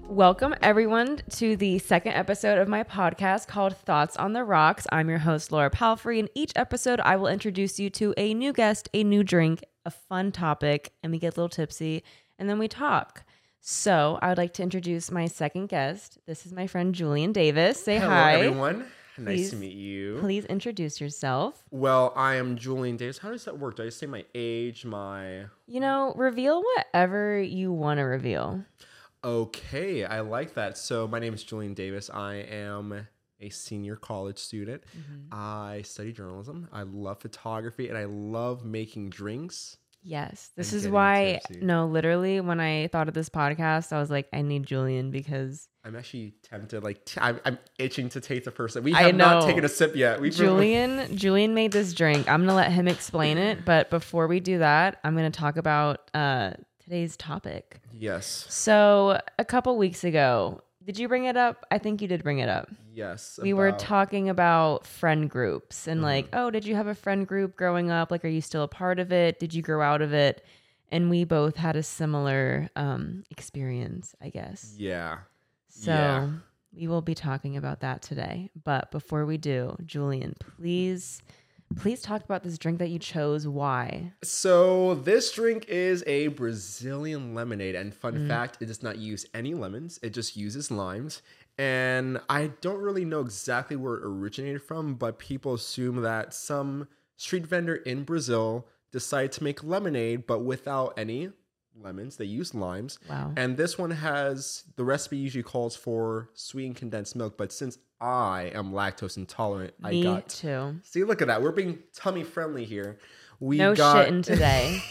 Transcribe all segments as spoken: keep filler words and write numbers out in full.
Welcome, everyone, to the second episode of my podcast called Thoughts on the Rocks. I'm your host, Laura Palfrey. In each episode, I will introduce you to a new guest, a new drink, a fun topic, and we get a little tipsy, and then we talk. So I would like to introduce my second guest. This is my friend, Julian Davis. Say Hello, hi. everyone. Nice Please- to meet you. Please introduce yourself. Well, I am Julian Davis. How does that work? Do I just say my age, my... You know, reveal whatever you want to reveal. Okay, I like that. So my name is Julian Davis. I am a senior college student. Mm-hmm. I study journalism. I love photography, and I love making drinks. Yes. This And is getting why, tipsy. no, literally, when I thought of this podcast, I was like, I need Julian because I'm actually tempted. Like, t- I'm, I'm itching to taste the first. We I have not know. taken a sip yet. We've Julian, Julian made this drink. I'm going to let him explain it. But before we do that, I'm going to talk about uh, today's topic. Yes. So a couple weeks ago, did you bring it up? I think you did bring it up. Yes. We were about- talking about friend groups and Mhm. like, oh, did you have a friend group growing up? Like, are you still a part of it? Did you grow out of it? And we both had a similar um, experience, I guess. Yeah. So Yeah. we will be talking about that today. But before we do, Julian, please, please talk about this drink that you chose. Why? So this drink is a Brazilian lemonade, and fun Mm. fact, it does not use any lemons. It just uses limes. And I don't really know exactly where it originated from, but people assume that some street vendor in Brazil decided to make lemonade, but without any lemons. They use limes. Wow. And this one has, the recipe usually calls for sweetened condensed milk, but since I am lactose intolerant, Me I got... too. See, look at that. We're being tummy friendly here. We No got... shitting today.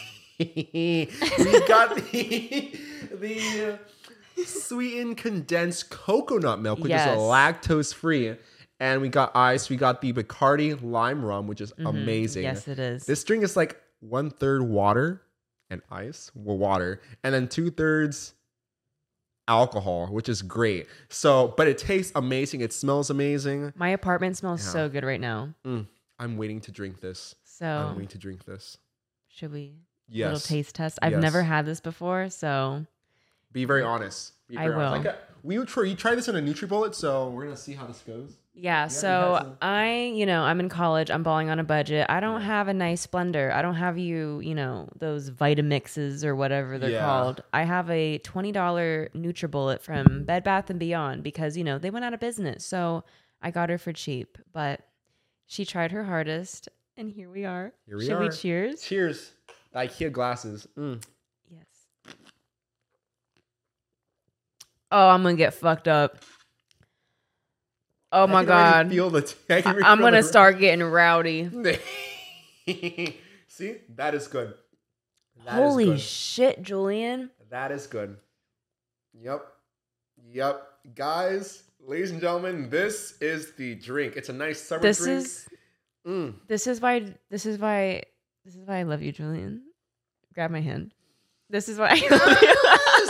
we got the the uh, sweetened condensed coconut milk, which Yes. is lactose free, and we got ice. We got the Bacardi lime rum, which is Mhm. amazing. Yes, it is. This drink is like one third water and ice, well, water, and then two thirds alcohol, which is great. So, but it tastes amazing. It smells amazing. My apartment smells Yeah. so good right now. Mm, I'm waiting to drink this. So I'm waiting to drink this. should we? Yes. Little taste test. I've Yes. never had this before, so Be very honest. Be I very honest. will. Like, uh, we would try, you try this in a NutriBullet, so we're gonna see how this goes. yeah. you So had some- I, you know, I'm in college. I'm balling on a budget. I don't have a nice blender. I don't have you, you know, those Vitamixes or whatever they're Yeah. called. I have a twenty dollar NutriBullet from Bed Bath and Beyond because you know they went out of business. So I got her for cheap, but she tried her hardest, and here we are. Here we Should are. we cheers? Cheers. The IKEA glasses. Mm. Yes. Oh, I'm gonna get fucked up. Oh I my can already god. Feel the t- I can already I'm feel gonna the- start getting rowdy. See, that is good. That is Holy good. shit, Julian. That is good. Yep. Yep. Guys, ladies and gentlemen, this is the drink. It's a nice summer This drink. is Mm. this is why this is why this is why I love you, Julian. Grab my hand. This is why I love you.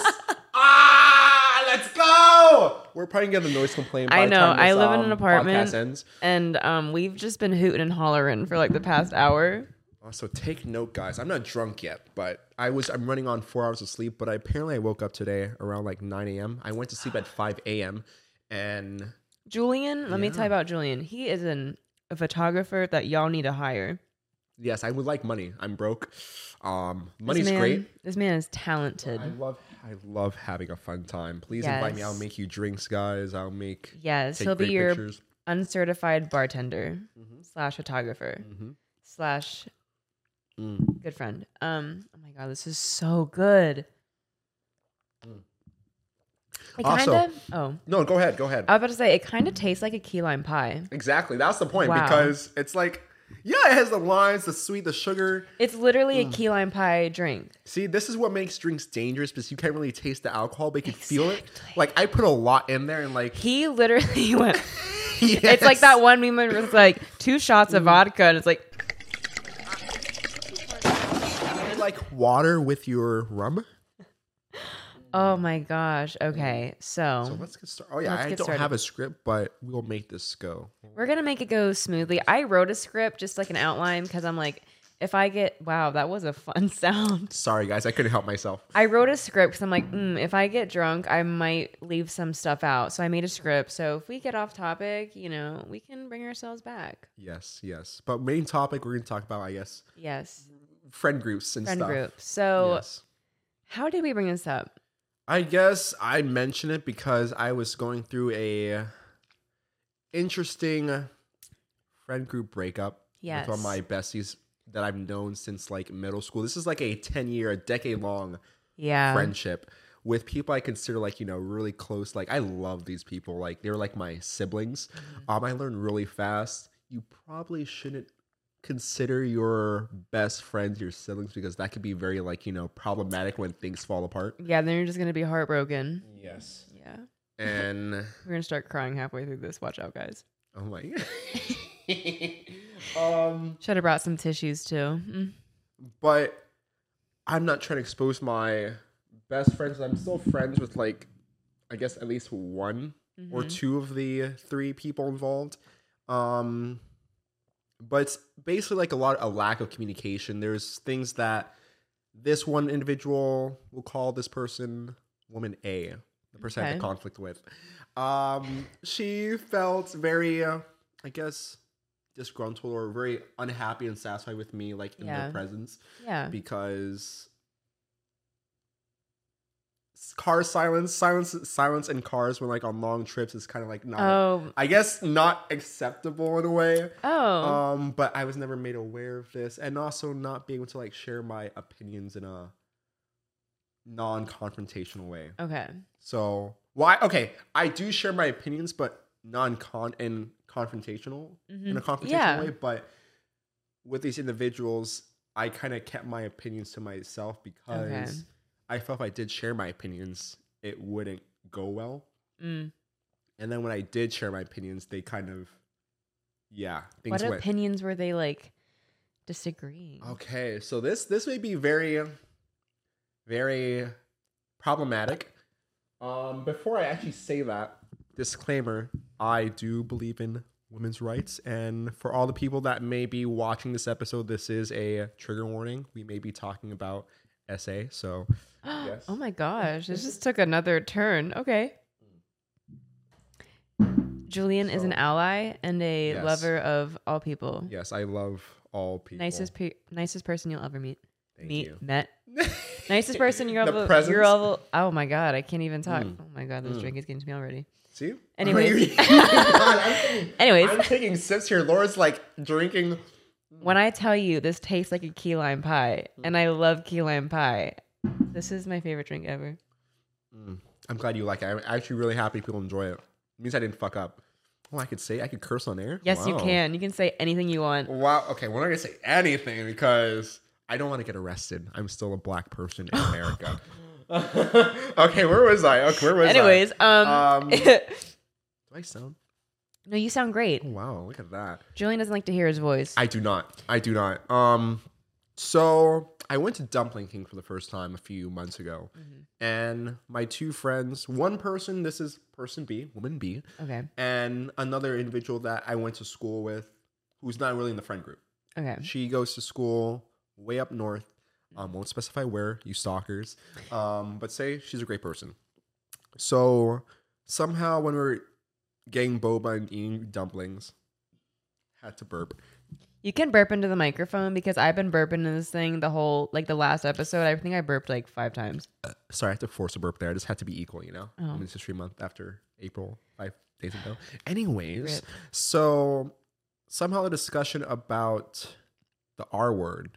Ah, let's go. We're probably gonna get the noise complaint. By I the know. time I this, live in um, an apartment. podcast ends. And um we've just been hooting and hollering for like the past hour. Also, take note, guys. I'm not drunk yet, but I was. I'm running on four hours of sleep. But I apparently I woke up today around like nine a.m. I went to sleep at five a.m. and Julian, let me Yeah. tell you about Julian. He is an, a photographer that y'all need to hire. yes, I would like money. I'm broke. Um, This money's man- great. This man is talented. I love. I love having a fun time. Please invite me. I'll Yes. make you drinks, guys. I'll make. Yes, Take he'll be great your pictures. uncertified bartender Mhm. slash photographer Mhm. slash Mm. good friend. Um, oh my god, this is so good. Mm. It Also- kind of. Oh, No, go ahead. Go ahead. I was about to say it kind of tastes like a key lime pie. exactly. That's the point Wow. because it's like, yeah, it has the limes, the sweet, the sugar. It's literally Mm. a key lime pie drink. See, this is what makes drinks dangerous because you can't really taste the alcohol, but you can feel it. Exactly. Like I put a lot in there, and like He literally went. yes. It's like that one meme where it's like two shots of vodka, and it's like like water with your rum. Oh my gosh. Okay. So, So let's get started. Oh yeah, Let's I get don't started. have a script, but we'll make this go. we're going to make it go smoothly. I wrote a script, just like an outline, because I'm like, if I get, wow, that was a fun sound. Sorry, guys, I couldn't help myself. I wrote a script because I'm like, mm, if I get drunk, I might leave some stuff out. So I made a script. So if we get off topic, you know, we can bring ourselves back. Yes, yes. But main topic we're going to talk about, I guess, Yes. friend groups and Friend stuff. group. So Yes. how did we bring this up? I guess I mentioned it because I was going through a interesting friend group breakup Yes. with one of my besties that I've known since like middle school. This is like a ten year, a decade long Yeah. friendship with people I consider like, you know, really close. Like I love these people. Like they're like my siblings. Mm-hmm. Um, I learned really fast. You probably shouldn't consider your best friends your siblings because that could be very like, you know, problematic when things fall apart. Yeah, then you're just going to be heartbroken. Yes. Yeah. And We're going to start crying halfway through this. Watch out, guys. oh my um Should have brought some tissues too. Mm. but I'm not trying to expose my best friends. I'm still friends with like I guess at least one or Mhm. two of the three people involved. Um but it's basically like a lot a lack of communication. There's things that this one individual will call this person woman A, the person I had Okay. the conflict with. Um she felt very uh, I guess disgruntled or very unhappy and satisfied with me like in Yeah. their presence Yeah. because s- car silence silence silence in cars when like on long trips is kind of like not Oh. I guess not acceptable in a way. Oh. Um, but I was never made aware of this, and also not being able to like share my opinions in a non-confrontational way. Okay. So why? Okay, I do share my opinions, but non-con and confrontational in a Mhm. confrontational Yeah. way. But with these individuals, I kind of kept my opinions to myself because Okay. I felt if I did share my opinions, it wouldn't go well. Mm. And then when I did share my opinions, they kind of, yeah, things What went. opinions were they like disagreeing? Okay, so this this may be very, very problematic. Um, before I actually say that, disclaimer: I do believe in women's rights, and for all the people that may be watching this episode, this is a trigger warning. We may be talking about S A, so yes. Oh my gosh, this just took another turn. Okay. Julian is an So- ally and a Yes. lover of all people. yes, I love all people. Nicest pe- nicest person you'll ever meet. Thank meet you. met. Nicest person you're The ever presence? you're ever Oh my god, I can't even talk. Mm. Oh my god, this Mm. drink is getting to me already. See? Anyways. God, I'm taking, Anyways, I'm taking sips here. Laura's like drinking. when I tell you this tastes like a key lime pie, and I love key lime pie, this is my favorite drink ever. Mm, I'm glad you like it. I'm actually really happy people enjoy it. It means I didn't fuck up. Oh, I could say I could curse on air. Yes, you Wow. can. You can say anything you want. Wow. Okay, we're not gonna say anything because I don't want to get arrested. I'm still a black person in America. Okay, where was I? Okay, where was Anyways, um, I? Um, do I sound? no, you sound great. Oh, wow, look at that. Julian doesn't like to hear his voice. I do not. I do not. Um, so I went to Dumpling King for the first time a few months ago, Mhm. and my two friends, one person, this is person B, woman B, Okay. and another individual that I went to school with, who's not really in the friend group. Okay. She goes to school way up north. Um, won't specify where, you stalkers. Um, but say she's a great person. So somehow when we were getting boba and eating dumplings, had to burp. You can burp into the microphone because I've been burping in this thing the whole, like the last episode. I think I burped like five times. Sorry, I had to force a burp there. I just had to be equal, you know? Oh. Women's History Month after April, five days ago. Anyways, Rip. so somehow the discussion about the R word,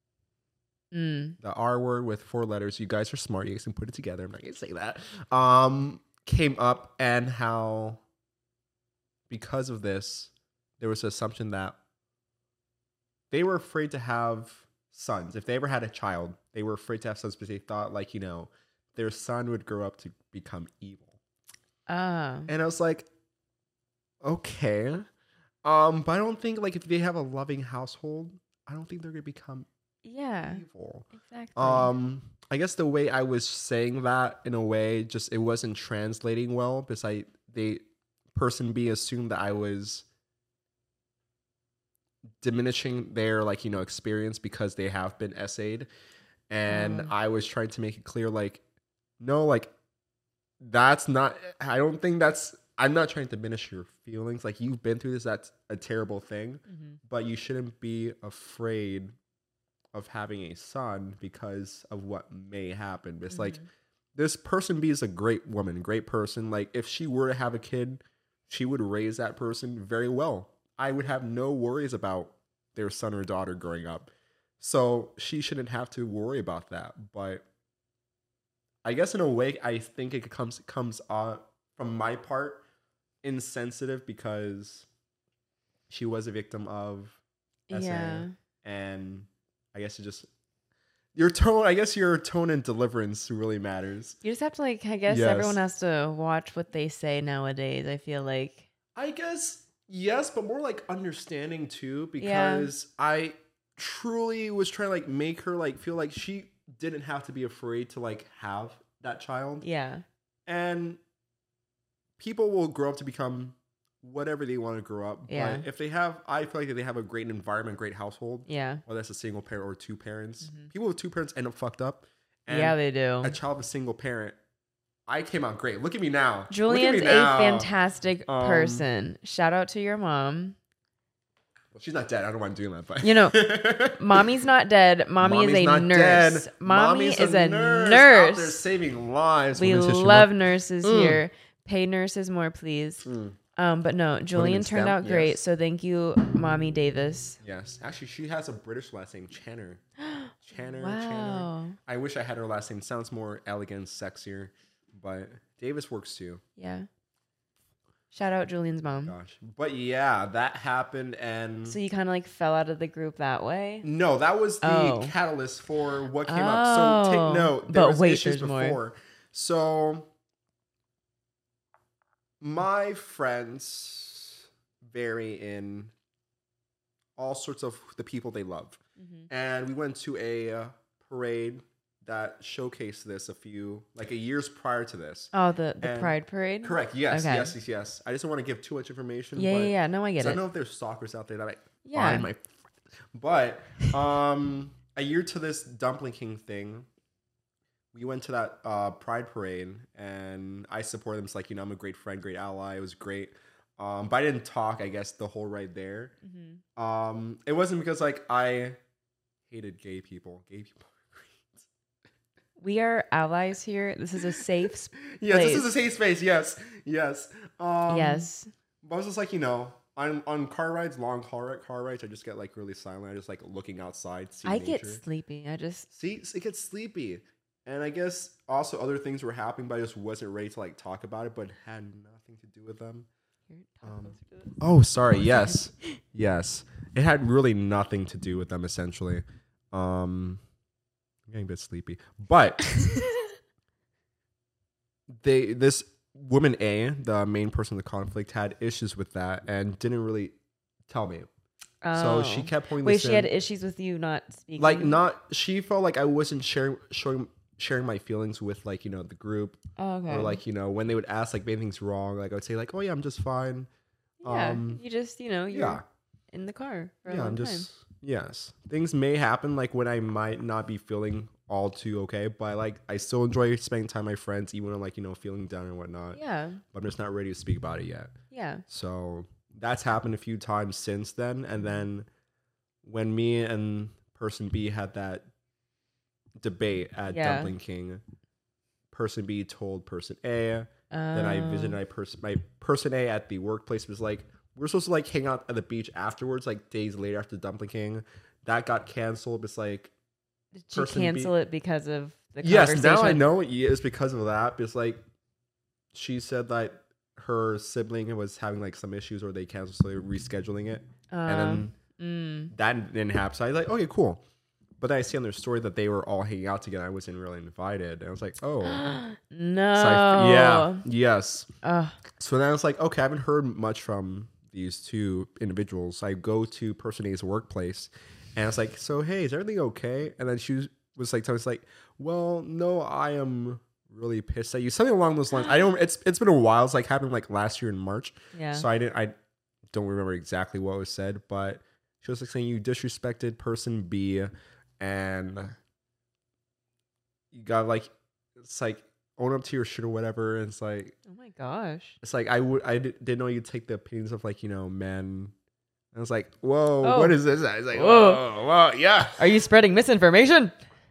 Mm. the R word with four letters, you guys are smart, you guys can put it together. I'm not going to say that. Um, came up, and how because of this, there was an assumption that they were afraid to have sons. If they ever had a child, they were afraid to have sons because they thought, like, you know, their son would grow up to become evil. Ah. And I was like, okay. Um, but I don't think, like, if they have a loving household, I don't think they're going to become Yeah. evil. Exactly. Um, I guess the way I was saying that in a way, just it wasn't translating well because I they person B assumed that I was diminishing their like, you know, experience because they have been essayed. And Mm. I was trying to make it clear, like, no, like, that's not, I don't think that's, I'm not trying to diminish your feelings. Like, you've been through this, that's a terrible thing, Mm-hmm. but you shouldn't be afraid of having a son because of what may happen. It's like, Mm-hmm. this person B is a great woman, great person. Like, if she were to have a kid, she would raise that person very well. I would have no worries about their son or daughter growing up. So she shouldn't have to worry about that. But I guess in a way, I think it comes comes uh, from my part insensitive because she was a victim of S A. Yeah. And I guess it just your tone. I guess your tone and deliverance really matters. You just have to like. I guess Yes. everyone has to watch what they say nowadays. I feel like. I guess yes, but more like understanding too, Yeah. because I truly was trying to like make her like feel like she didn't have to be afraid to like have that child. Yeah. And people will grow up to become whatever they want to grow up. Yeah. But if they have, I feel like if they have a great environment, great household, Yeah. whether that's a single parent or two parents, Mhm. people with two parents end up fucked up. And Yeah, they do. a child with a single parent, I came out great. Look at me now. Julian's Look at me a now. fantastic Um, person. Shout out to your mom. Well, she's not dead. I don't mind doing that, but You know, Mommy's not dead. Mommy Mommy's is a not nurse. dead. Mommy Mommy's is a nurse. nurse. Out there saving lives. We Women's History love Month. nurses Mm. here. Pay nurses more, please. Mm. Um, but no, Julian in turned STEM, out great. yes. So thank you, Mommy Davis. Yes, actually, she has a British last name, Channer. Channer. Channer. Wow. I wish I had her last name. Sounds more elegant, sexier, but Davis works too. Yeah. Shout out Julian's mom. Gosh, but yeah, that happened, and So you kind of like fell out of the group that way. no, that was the Oh. catalyst for what came up. So Oh. take note. There But was wait, issues there's more. before. So my friends vary in all sorts of the people they love, Mm-hmm. and we went to a uh, parade that showcased this a few like a years prior to this. Oh, the, the And- Pride Parade? Correct. Yes. Okay. Yes. Yes. Yes. I just don't want to give too much information. Yeah, but yeah, yeah. No, I get 'cause I it. know if there's stalkers out there that I Yeah. find my. But um, a year to this Dumpling King thing, we went to that uh, Pride Parade, and I supported them. It's like, you know, I'm a great friend, great ally. It was great. Um, but I didn't talk, I guess, the whole ride there. Mm-hmm. Um, it wasn't because like I hated gay people. Gay people. We are allies here. This is a safe sp- Yes, this place. is a safe space. Yes, yes. Um, yes. But I was just like, you know, on on car rides, long car ri- car rides, I just get like really silent. I just like looking outside, see I nature. get sleepy. I just See, it gets sleepy, and I guess also other things were happening, but I just wasn't ready to like talk about it. But it had nothing to do with them. Here, talk Um, closer to this. Oh, sorry. Yes, yes. It had really nothing to do with them. Essentially, um, I'm getting a bit sleepy, but they this woman A, the main person in the conflict, had issues with that and didn't really tell me. So she Oh. kept pointing Wait, this she in. had issues with you not speaking. like not she felt like I wasn't sharing showing sharing my feelings with like, you know, the group, Oh, okay. or like, you know, when they would ask like if anything's wrong, like I would say like, oh yeah, I'm just fine. yeah, um, you just you know you're Yeah. in the car for a Yeah, long I'm time. just yes. Things may happen like when I might not be feeling all too okay, but like I still enjoy spending time with my friends even when I'm like, you know, feeling down and whatnot. Yeah, But I'm just not ready to speak about it yet. yeah. So that's happened a few times since then. And then when me and person B had that debate at Yeah. Dumpling King, person B told person A. Then I Um, visited my person my person A at the workplace was like, we're supposed to like hang out at the beach afterwards, like days later after Dumpling King. That got canceled. It's like Did she person B- cancel it because of the yes, conversation? now I know it is because of that. Because like she said that her sibling was having like some issues, or they canceled, so they're rescheduling it, Um, and then mm, that didn't happen. So I was like, okay, cool. But then I see on their story that they were all hanging out together. I wasn't really invited, and I was like, oh, no. so I, yeah, yes. Ugh. So then I was like, okay, I haven't heard much from these two individuals. I go to person A's workplace, and I was like, so hey, is everything okay? And then she was, was like, telling us like, well, no, I am really pissed at you. Something along those lines. I don't. It's it's been a while. It's like happened like last year in March. Yeah. So I didn't. I don't remember exactly what was said, but She was like saying you disrespected person B, and you got like it's like own up to your shit or whatever. And it's like, oh my gosh, it's like I would I did, didn't know you'd take the opinions of like you know men. I was like, whoa, Oh. what is this? I was like, Whoa. whoa, whoa, yeah. Are you spreading misinformation?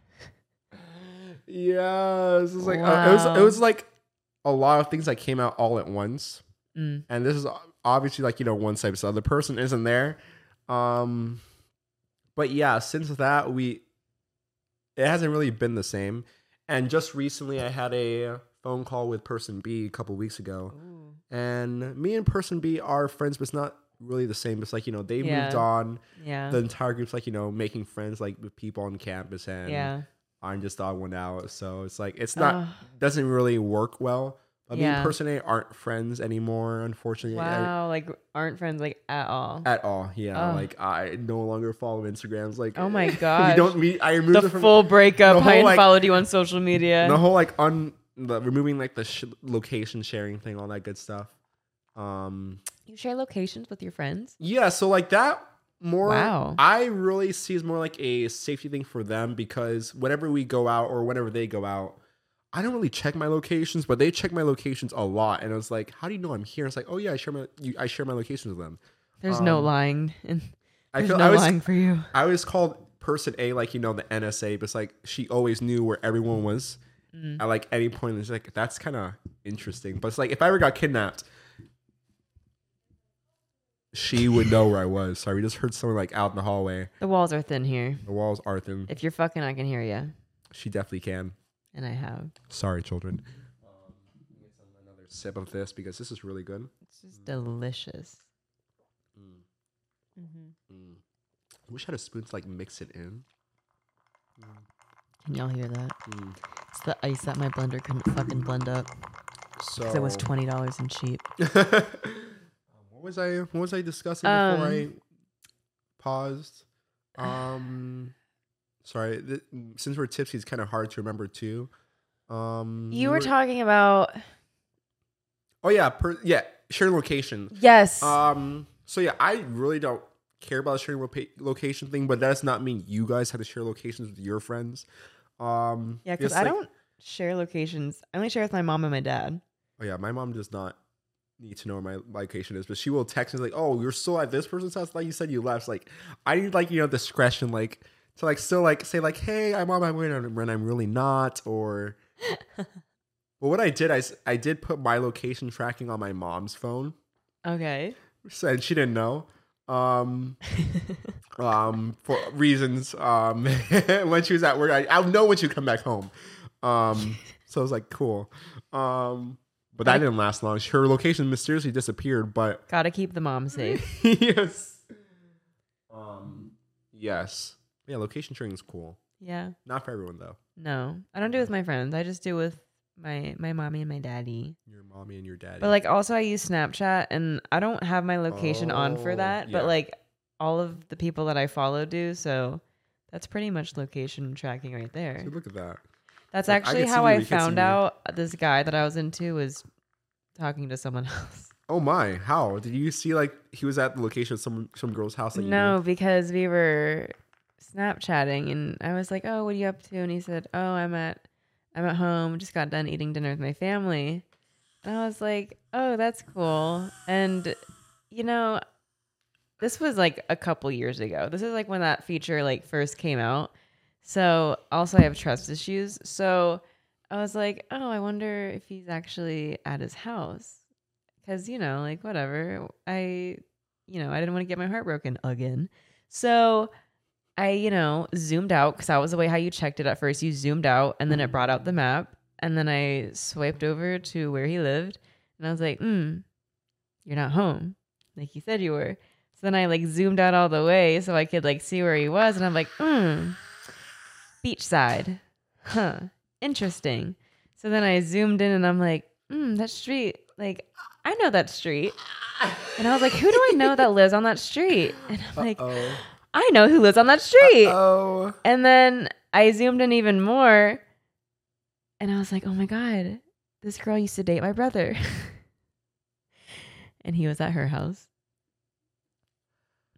Yeah, it was like uh, Wow. it was it was like a lot of things that came out all at once, Mm. and this is obviously like you know one side, so the other person isn't there. Um, but yeah, since that we, it hasn't really been the same. And just recently, I had a phone call with person B a couple weeks ago, Ooh. and me and person B are friends, but it's not really the same. It's like you know they Yeah. moved on. Yeah. The entire group's like you know making friends like with people on campus, and yeah. I'm just the odd one out. So it's like it's not Ugh. doesn't really work well. But me Yeah. and person A aren't friends anymore, unfortunately. I- Wow. Like aren't friends like at all. at all. Yeah. Ugh. Like I no longer follow Instagrams. Like Oh my we gosh. don't meet. I removed The it from full breakup. the whole, I like- unfollowed you on social media. the whole like un the removing like the sh- location sharing thing, all that good stuff. Um. You share locations with your friends? Yeah. So like that more. Wow. I really see as more like a safety thing for them because whenever we go out or whenever they go out, I don't really check my locations, but they check my locations a lot. And I was like, "How do you know I'm here?" It's like, "Oh yeah, I share my you, I share my locations with them." There's no Um, lying. And I there's feel no I was lying for you. I was called person A, like you know the N S A, but it's like she always knew where everyone was Mm. at like any point. It's like that's kind of interesting. But it's like if I ever got kidnapped, she would know where I was. Sorry, we just heard someone like out in the hallway. The walls are thin here. The walls are thin. If you're fucking, I can hear you. She definitely can. And I have. Sorry, children. Um, let me get some, another sip of this because this is really good. It's just delicious. Mm, Mm-hmm. mm. I wish I had a spoon to like mix it in. Can y'all hear that? Mm. It's the ice that my blender couldn't fucking blend up So because it was twenty dollars and cheap. Um, what was I? What was I discussing before Um, I paused? Um, sorry. Th- since we're tipsy, it's kind of hard to remember too. Um, You were talking about Oh yeah, per, yeah. Share location. yes. Um. So yeah, I really don't care about the sharing loca- location thing, but that does not mean you guys have to share locations with your friends. Um. yeah, because it's I like- don't share locations. I only share with my mom and my dad. Oh yeah, my mom does not need to know where my location is, but she will text me like, "Oh, you're still at this person's house? Like you said you left." Like, I need like you know discretion, like to like still like say like, "Hey, I'm on my way," when I'm really not. Or, well, what I did, I s- I did put my location tracking on my mom's phone, Okay. so, and she didn't know. Um, um, for reasons. Um, when she was at work, I I'll know when she would come back home. Um, so I was like, cool. Um. But that didn't last long. Her location mysteriously disappeared, but Gotta keep the mom safe. yes. Um yes. Yeah, location sharing is cool. Yeah. Not for everyone though. No, I don't do it with my friends. I just do it with my my mommy and my daddy. Your mommy and your daddy. But like also I use Snapchat and I don't have my location on for Oh, that, yeah. but like all of the people that I follow do, so that's pretty much location tracking right there. So look at that. That's Like, I actually can see how you, I you can see found me. out this guy that I was into was talking to someone else. Oh my, how? Did you see like he was at the location of some some girl's house that you No, knew? because we were Snapchatting and I was like, "Oh, what are you up to?" And he said, "Oh, I'm at I'm at home. Just got done eating dinner with my family." And I was like, "Oh, that's cool." And you know, this was like a couple years ago. This is like when that feature like first came out. So also I have trust issues. So I was like, "Oh, I wonder if he's actually at his house." Cuz you know, like whatever. I you know, I didn't want to get my heart broken again. So I, you know, zoomed out because that was the way how you checked it at first. You zoomed out and then it brought out the map. And then I swiped over to where he lived. And I was like, hmm, you're not home. Like you said you were. So then I like zoomed out all the way so I could like see where he was. And I'm like, hmm, beachside. Huh, interesting. So then I zoomed in and I'm like, hmm, that street. Like, I know that street. And I was like, who do I know that lives on that street? And I'm like, Oh. I know who lives on that street. Oh. And then I zoomed in even more. And I was like, oh my God, this girl used to date my brother. And he was at her house.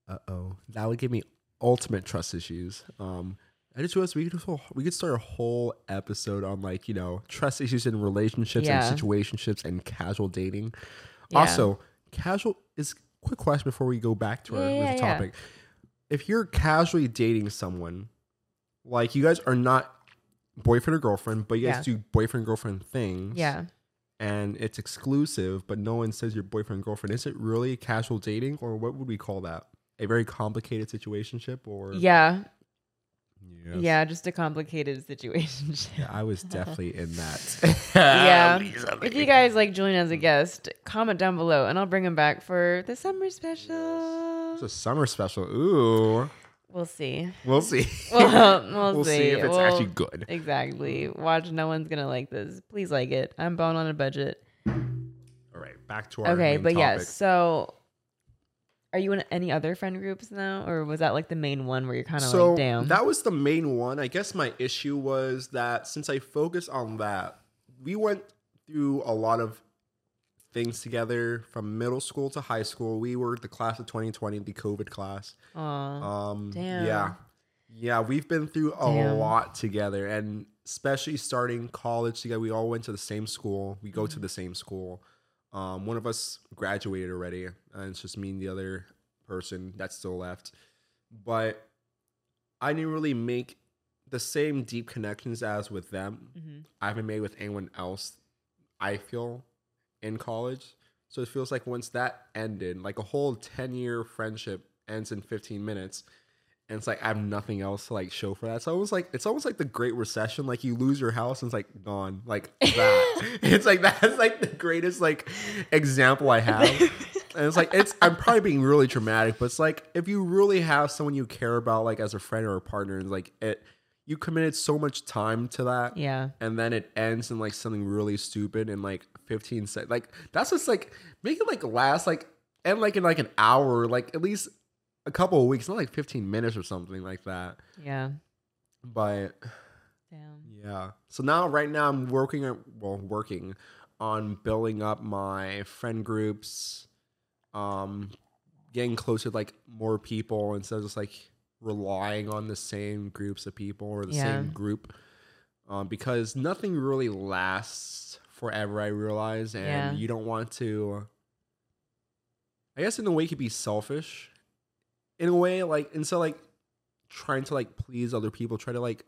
Uh oh, that would give me ultimate trust issues. Um, I just realized we could just, we could start a whole episode on like you know trust issues in relationships Yeah. and situationships and casual dating. Yeah. Also, casual is quick question before we go back to our Yeah, yeah, original yeah. topic. If you're casually dating someone, like you guys are not boyfriend or girlfriend, but you guys Yeah. do boyfriend girlfriend things. Yeah. And it's exclusive, but no one says you're boyfriend girlfriend. Is it really casual dating, or what would we call that? A very complicated situationship, or Yeah. Yes. Yeah, just a complicated situation. Yeah, I was definitely in that. Yeah. If you guys like Julian as a guest, comment down below and I'll bring him back for the summer special. It's a summer special. Ooh, We'll see. we'll see. We'll, we'll, We'll see. see if it's We'll- actually good. Exactly. Watch, no one's going to like this. Please like it. I'm bone on a budget. All right, back to our Okay, main but topic. yes. So are you in any other friend groups now? Or was that like the main one where you're kind of So like, damn? that was the main one. I guess my issue was that since I focused on that, we went through a lot of things together from middle school to high school. We were the class of twenty twenty, the COVID class. Aw. Um, Damn. Yeah. Yeah, we've been through a Damn. lot together. And especially starting college together, we all went to the same school. We go Mm-hmm. to the same school. Um, one of us graduated already, and it's just me and the other person that's still left. But I didn't really make the same deep connections as with them. Mhm. I haven't made with anyone else, I feel, in college. So it feels like once that ended, like a whole ten-year friendship ends in fifteen minutes. And it's like I have nothing else to like show for that. So it was like it's almost like the Great Recession. Like you lose your house and it's like gone. Like that. It's like that's like the greatest like example I have. And it's like it's I'm probably being really dramatic, but it's like if you really have someone you care about like as a friend or a partner, and like it you committed so much time to that. Yeah. And then it ends in like something really stupid in like fifteen seconds. Like that's just like make it like last like end like in like an hour, like at least a couple of weeks, not like fifteen minutes or something like that. Yeah. But Damn. yeah. So now right now I'm working on well, working on building up my friend groups, um, getting closer to like more people instead of just like relying on the same groups of people or the Yeah. same group. Um, because nothing really lasts forever, I realize, and Yeah. you don't want to I guess in a way you could be selfish. In a way, like instead of like trying to like please other people, try to like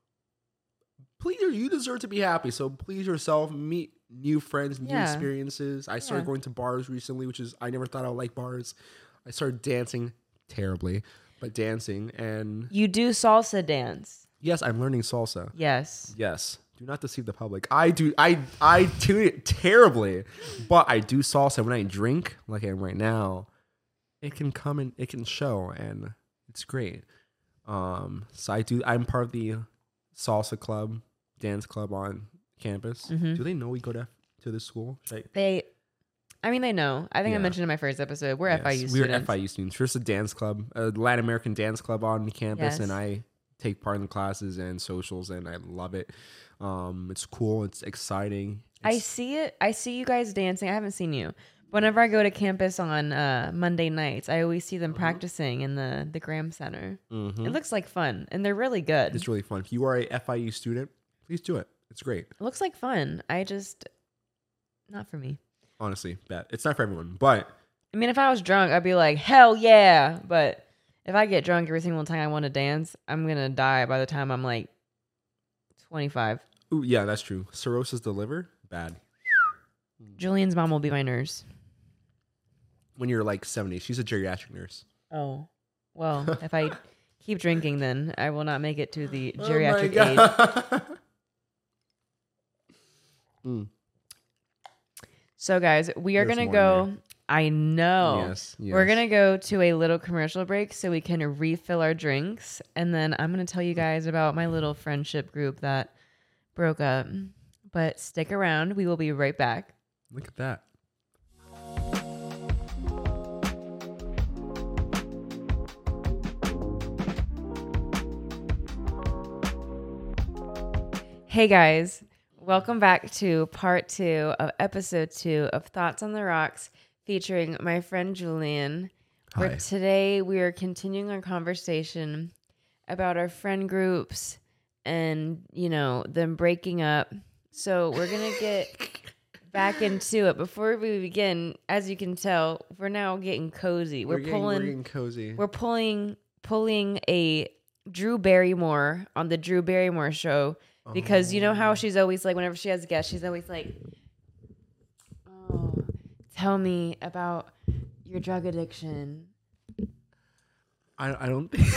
please you deserve to be happy. So please yourself, meet new friends, new Yeah. experiences. I started Yeah. going to bars recently, which is I never thought I would like bars. I started dancing terribly, but dancing and You do salsa dance. yes, I'm learning salsa. Yes. Yes. Do not deceive the public. I do I I do it terribly. But I do salsa when I drink, like I am right now. It can come and it can show and it's great. Um so I do I'm part of the salsa club, dance club on campus. Mhm. Do they know we go to to this school? Should I- They, I mean, they know. I think Yeah. I mentioned in my first episode, we're Yes, F I U We're students. F I U students. There's a dance club, a Latin American dance club on campus, Yes. and I take part in the classes and socials, and I love it. Um, it's cool. It's exciting. I It's- see it. I see you guys dancing. I haven't seen you. Whenever I go to campus on uh, Monday nights, I always see them Mhm. practicing in the, the Graham Center. Mhm. It looks like fun, and they're really good. It's really fun. If you are a F I U student, please do it. It's great. It looks like fun. I just, not for me. Honestly, bet it's not for everyone, but I mean, if I was drunk, I'd be like, hell yeah. But if I get drunk every single time I want to dance, I'm going to die by the time I'm like twenty-five. ooh, yeah, that's true. Cirrhosis the liver, bad. Julian's mom will be my nurse. When you're like seventy, she's a geriatric nurse. Oh, well, if I keep drinking, then I will not make it to the Oh my geriatric age. God. Mm. So, guys, we are There's going to more in go. I know. Yes, We're yes. going to go to a little commercial break so we can refill our drinks. And then I'm going to tell you guys about my little friendship group that broke up. But stick around. We will be right back. Look at that. Hey, guys. Welcome back to part two of episode two of Thoughts on the Rocks featuring my friend Julian. where Hi. today we are continuing our conversation about our friend groups and, you know, them breaking up. So we're going to get back into it. Before we begin, as you can tell, we're now getting cozy. We're, We're, getting, pulling we're getting cozy. we're pulling pulling a Drew Barrymore on the Drew Barrymore show because you know how she's always like, whenever she has a guest, she's always like, oh, tell me about your drug addiction. I, I don't think...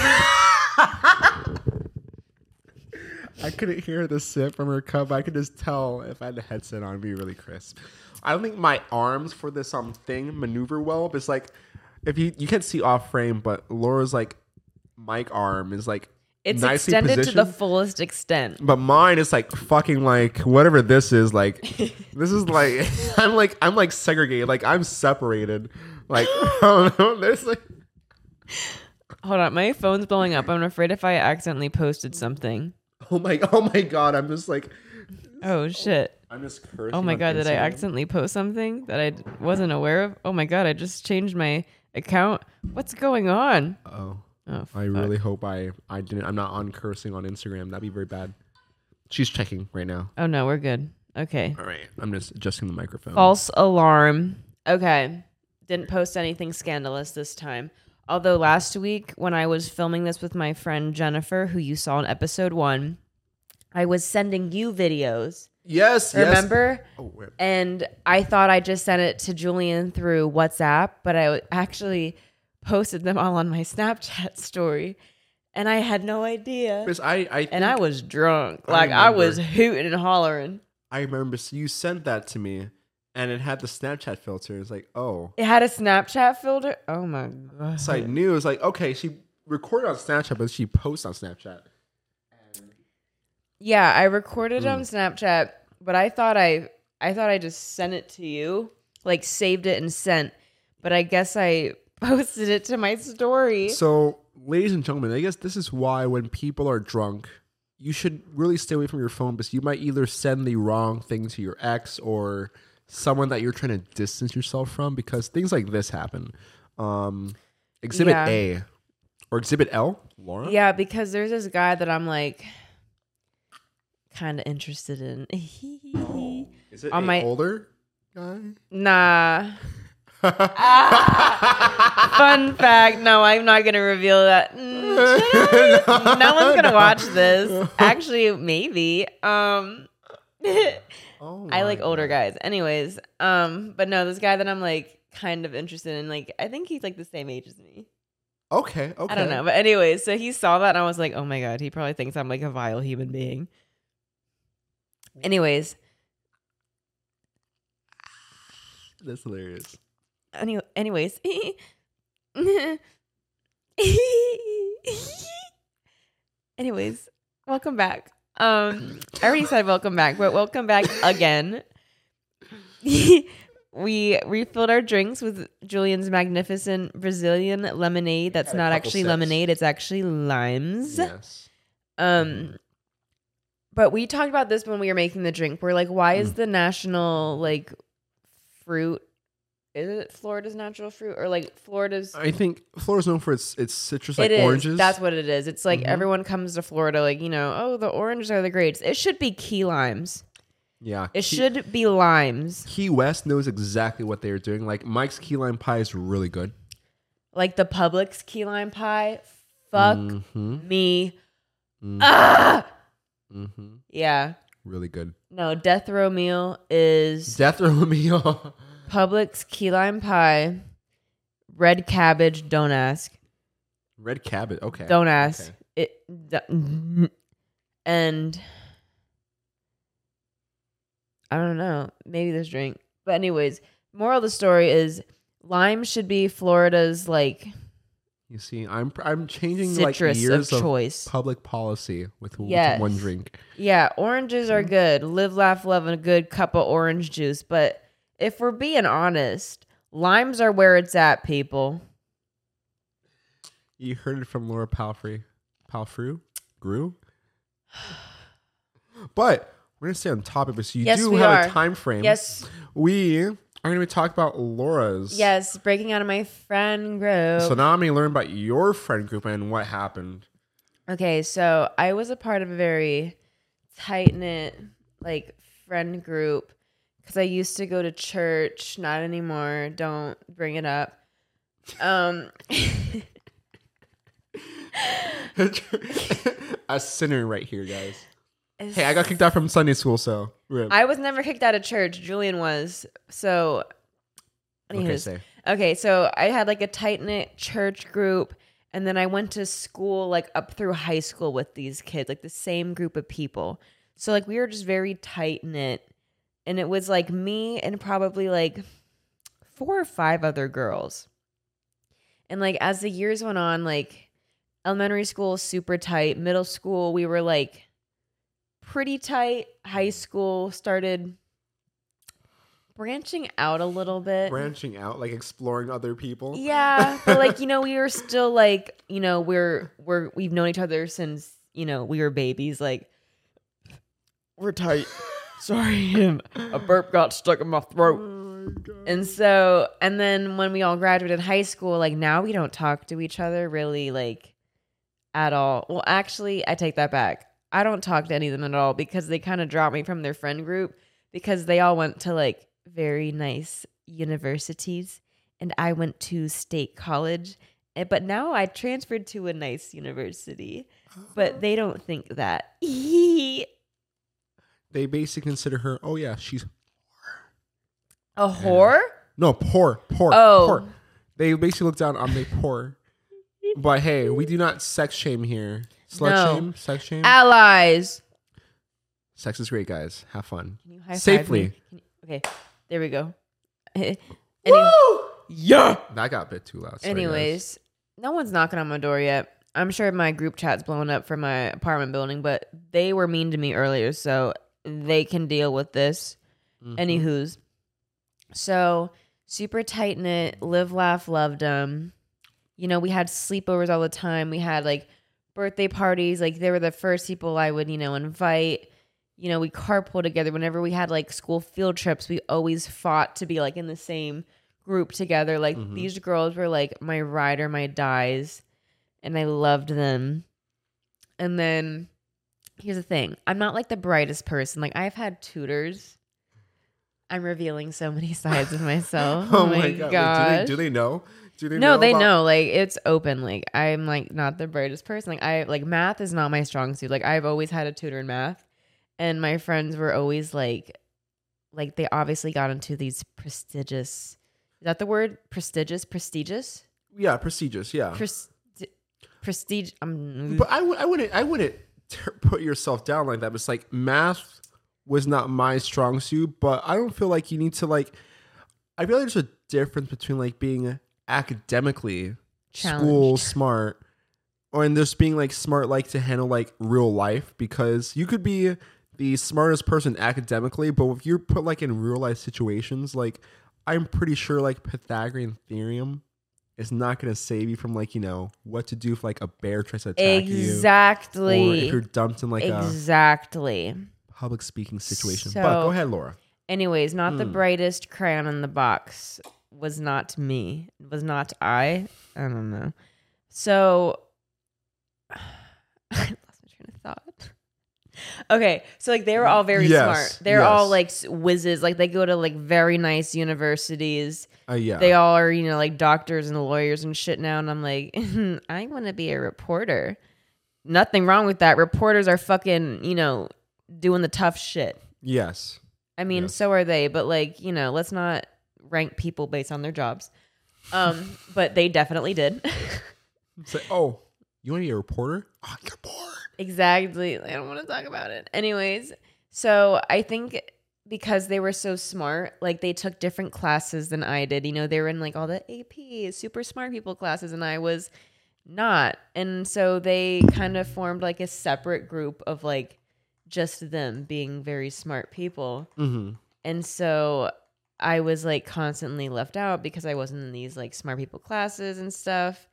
I couldn't hear the sip from her cup. I could just tell if I had the headset on, it'd be really crisp. I don't think my arms for this um thing maneuver well. But it's like, if you you can't see off frame, but Laura's like mic arm is like It's nicely extended positioned, to the fullest extent. but mine is like fucking like whatever this is. Like this is like I'm like I'm like segregated. Like I'm separated. Like I don't know. There's like Hold on, my phone's blowing up. I'm afraid if I accidentally posted something. oh my oh my god. I'm just like Oh shit. I'm just cursing. Oh my on god, did I Instagram. accidentally post something that I d- wasn't aware of? Oh my god, I just changed my account. What's going on? Oh. Oh, I fuck. really hope I, I didn't. I'm not on cursing on Instagram. That'd be very bad. She's checking right now. Oh no, we're good. Okay. All right. I'm just adjusting the microphone. False alarm. Okay. Didn't post anything scandalous this time. Although last week when I was filming this with my friend Jennifer, who you saw in episode one, I was sending you videos. Yes. Remember? Yes. Oh, wait. And I thought I just sent it to Julian through WhatsApp, but I actually posted them all on my Snapchat story. And I had no idea. Because I, I think, And I was drunk. I Like, I, remember. was hooting and hollering. I remember so you sent that to me, and it had the Snapchat filter. It's like, oh. It had a Snapchat filter. Oh, my God. So I knew it was like, okay, she recorded on Snapchat, but she posts on Snapchat. Yeah, I recorded Mm. on Snapchat, but I thought I I thought I just sent it to you, like saved it and sent. But I guess I posted it to my story. So, ladies and gentlemen, I guess this is why when people are drunk, you should really stay away from your phone because you might either send the wrong thing to your ex or someone that you're trying to distance yourself from because things like this happen. Um, exhibit Yeah. A or Exhibit L, Laura? Yeah, because there's this guy that I'm like kind of interested in. Is it On a my- older guy? Nah. Ah, fun fact. No, I'm not going to reveal that. Mm, should I? No one's going to watch this. Actually, maybe. Um, Oh I like my older God. guys. Anyways, um, but no, this guy that I'm like kind of interested in, like, I think he's like the same age as me. Okay, okay. I don't know. But anyways, so he saw that and I was like, oh my God, he probably thinks I'm like a vile human being. Anyways, That's hilarious. any, anyways. Anyways, welcome back. Um, I already said welcome back, but welcome back again. We refilled our drinks with Julian's magnificent Brazilian lemonade. That's Had a not couple actually sips. lemonade; it's actually limes. Yes. Um, but we talked about this when we were making the drink. We're like, why is the national like fruit? Is it Florida's natural fruit or like Florida's? I think Florida's known for its its citrus It like is. oranges. That's what it is. It's like Mhm. everyone comes to Florida, like, you know, oh, the oranges are the greats. It should be key limes. yeah. It Key- should be limes. Key West knows exactly what they're doing. Like Mike's key lime pie is really good. Like the Publix key lime pie. Fuck Mm-hmm. me. Mhm. Ah! Mm-hmm. Yeah. Really good. No, Death Row Meal is Death Row Meal. Publix key lime pie. Red cabbage. Don't ask. Red cabbage. Okay. Don't ask. Okay. It d- and I don't know. Maybe this drink. But anyways, moral of the story is lime should be Florida's like You see, I'm I'm changing citrus like years of of, choice. public policy with, with Yes. one drink. Yeah, oranges are good. Live, laugh, love, and a good cup of orange juice. But if we're being honest, limes are where it's at, people. You heard it from Laura Palfrey. Palfrew? Grew? But we're gonna stay on topic, but so you Yes, do we have are. a time frame. Yes. We I'm going to talk about Laura's. Yes, breaking out of my friend group. So now I'm going to learn about your friend group and what happened. Okay, so I was a part of a very tight-knit, like, friend group because I used to go to church. Not anymore. Don't bring it up. Um, a sinner right here, guys. Hey, I got kicked out from Sunday school, so rip. I was never kicked out of church. Julian was. So, okay, say. okay, so I had like a tight knit church group, and then I went to school like up through high school with these kids, like the same group of people. So like we were just very tight knit, and it was like me and probably like four or five other girls. And like as the years went on, like elementary school super tight, middle school we were like pretty tight, high school started branching out a little bit. Branching out, like exploring other people. Yeah, but like, you know, we were still like, you know, we're we're we've known each other since, you know, we were babies. Like, we're tight. Sorry, a burp got stuck in my throat. Oh my and so, and then when we all graduated high school, like now we don't talk to each other really, like at all. Well, actually, I take that back. I don't talk to any of them at all because they kind of dropped me from their friend group because they all went to like very nice universities and I went to state college. But now I transferred to a nice university, but they don't think that. They basically consider her, oh yeah, she's a whore. Yeah. No, poor, poor, oh. poor. They basically look down on the poor. But hey, we do not sex shame here. Slut no. shame, sex shame. Allies. Sex is great, guys. Have fun. Can you high safely. You, okay, there we go. Any, Woo! Yeah. That got a bit too loud. Sorry, anyways, guys. No one's knocking on my door yet. I'm sure my group chat's blowing up for my apartment building, but they were mean to me earlier, so they can deal with this. Mm-hmm. Anywho's. So, super tight knit, live, laugh, loved them. You know, we had sleepovers all the time. We had like birthday parties. Like they were the first people I would, you know, invite. You know, we carpool together. Whenever we had like school field trips, we always fought to be like in the same group together. Like mm-hmm. these girls were like my ride or my dies, and I loved them. And then here's the thing. I'm not like the brightest person. Like I've had tutors. I'm revealing so many sides of myself. Oh, oh my god. god. Wait, do, they, do they know? Do they no, know they about- know. Like it's open. Like I'm like not the brightest person. Like I like math is not my strong suit. Like I've always had a tutor in math, and my friends were always like, like they obviously got into these prestigious. Is that the word? Prestigious, prestigious. Yeah, prestigious. Yeah, Pres- prestige. Um, but I would, I wouldn't, I wouldn't ter- put yourself down like that. But it's like math was not my strong suit, but I don't feel like you need to like. I feel like there's a difference between like being academically school smart, or and just being like smart like to handle like real life, because you could be the smartest person academically, but if you're put like in real life situations, like I'm pretty sure like Pythagorean theorem is not going to save you from like, you know, what to do if like a bear tries to attack exactly. you. Exactly. Or if you're dumped in like exactly. a public speaking situation. So, but go ahead, Laura. Anyways, not mm. the Hmm. brightest crayon in the box was not me. Was not I. I don't know. So I lost my train of thought. Okay, so like they were all very yes, smart. They're yes. all like whizzes. Like they go to like very nice universities. Uh, yeah. They all are, you know, like doctors and lawyers and shit now. And I'm like, I want to be a reporter. Nothing wrong with that. Reporters are fucking, you know, doing the tough shit. Yes. I mean, yes. so are they. But like, you know, let's not rank people based on their jobs. Um, but they definitely did. It's like, oh, you want to be a reporter? Oh, you're bored. Exactly. I don't want to talk about it. Anyways, so I think because they were so smart, like they took different classes than I did. You know, they were in like all the A P, super smart people classes, and I was not. And so they kind of formed like a separate group of like just them being very smart people. Mm-hmm. And so I was like constantly left out because I wasn't in these like smart people classes and stuff.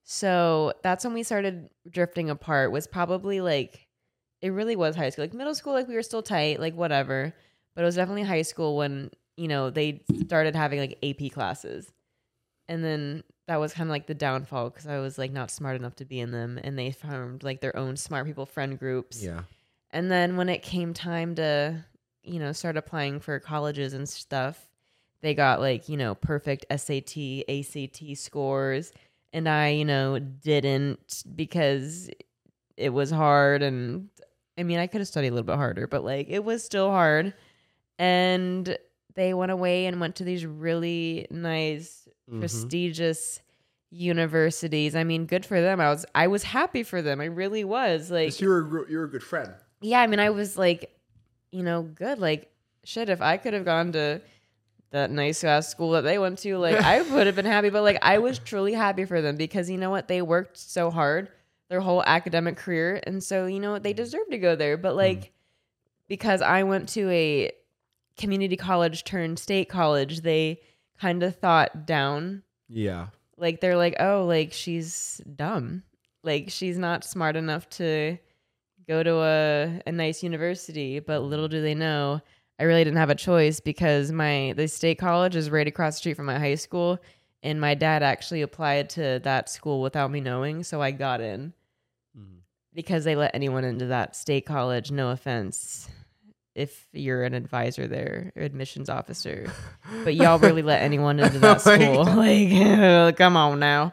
So that's when we started drifting apart. Was probably like, it really was high school. Like middle school, like we were still tight, like whatever. But it was definitely high school when you know, they started having like A P classes. And then that was kind of like the downfall because I was like not smart enough to be in them. And they formed like their own smart people friend groups. Yeah. And then when it came time to, you know, start applying for colleges and stuff, they got like, you know, perfect S A T, A C T scores. And I, you know, didn't because it was hard. And I mean, I could have studied a little bit harder, but like it was still hard. And they went away and went to these really nice, mm-hmm. prestigious universities. I mean, good for them. I was I was happy for them. I really was. Like, you're you're a good friend. Yeah, I mean, I was like, you know, good. Like, shit, if I could have gone to that nice ass school that they went to, like, I would have been happy. But like, I was truly happy for them because you know what? They worked so hard their whole academic career, and so you know what? They deserve to go there. But like, mm. because I went to a community college turned state college, they kind of thought down. Yeah. Like, they're like, oh, like, she's dumb. Like, she's not smart enough to go to a, a nice university. But little do they know, I really didn't have a choice because my the state college is right across the street from my high school. And my dad actually applied to that school without me knowing. So I got in mm. because they let anyone into that state college. No offense if you're an advisor there or admissions officer, but y'all really let anyone into that school. Like, come on now.